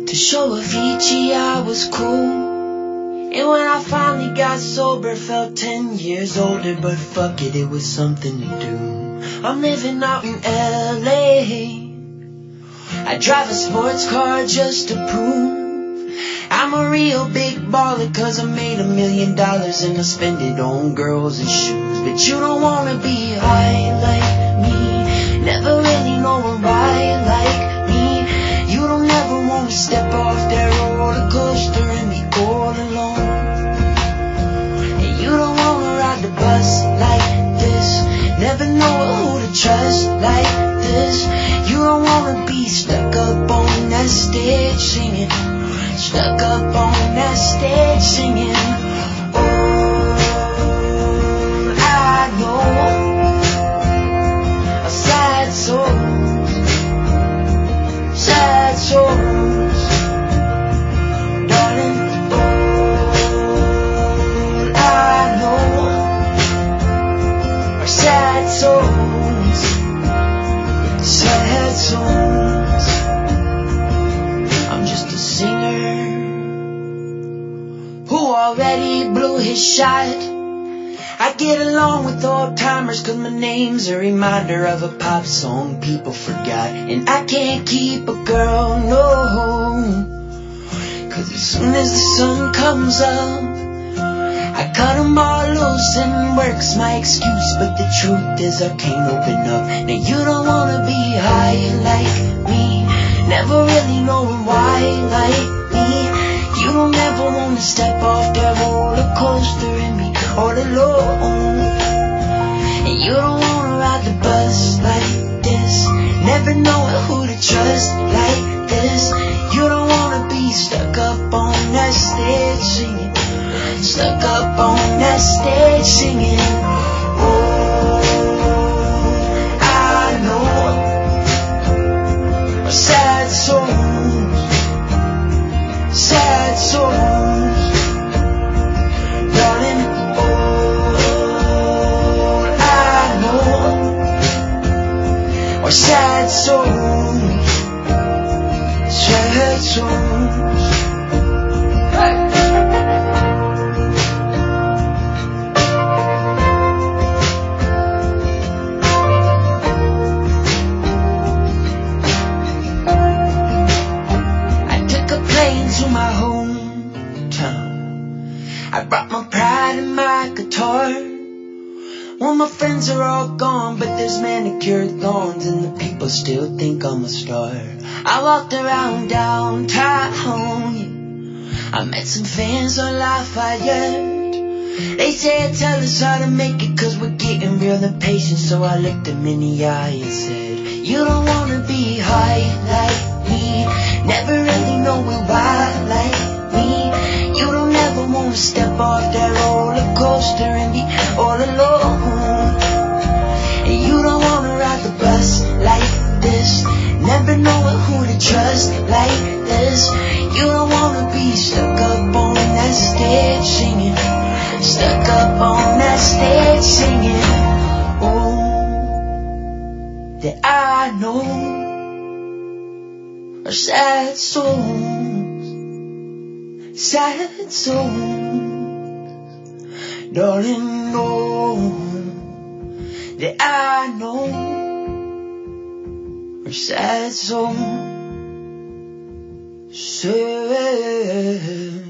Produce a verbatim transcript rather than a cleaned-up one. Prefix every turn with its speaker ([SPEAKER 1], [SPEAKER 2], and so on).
[SPEAKER 1] To show Avicii I was cool. And when I finally got sober, felt ten years older. But fuck it, it was something to do. I'm living out in L A. I drive a sports car just to prove I'm a real big baller, cause I made a million dollars and I spend it on girls and shoes. But you don't wanna be high like me, never really know a ride like me. You don't ever wanna step off that roller coaster and be all alone. And you don't wanna ride the bus like this, never know who to trust like this. You don't wanna be stuck up on that stage singing, stuck up on that stage singing. Oh, I know a sad soul, sad souls, darling. Oh, I know are sad souls, sad souls. I'm just a singer who already blew his shot. I get along with old timers cause my name's a reminder of a pop song people forgot. And I can't keep a girl, no, cause as soon as the sun comes up, I cut them all loose and work's my excuse. But the truth is I can't open up. Now you don't wanna be high like me, never really knowing why like me. You don't ever wanna step off that roller coaster and be all alone. And you don't wanna ride the bus like this, never knowing who to trust like this. You don't wanna be stuck up on that stage singing, stuck up on that stage singing. Oh, I know a sad souls, sad souls, darling. Oh, I know are sad souls, sad souls. Hey. To my hometown, I brought my pride and my guitar. Well, my friends are all gone, but there's manicured lawns and the people still think I'm a star. I walked around downtown, I met some fans on Lafayette. They said tell us how to make it cause we're getting real impatient. So I looked them in the eye and said, you don't wanna be high like me, never really knowing why like me. You don't ever wanna step off that roller coaster and be all alone. And you don't wanna ride the bus like this, never knowing who to trust like this. You don't wanna be stuck up on that stage singing, stuck up on that stage singing. Oh, that I know are sad souls, sad souls, darling. Know that I know are sad souls, sad.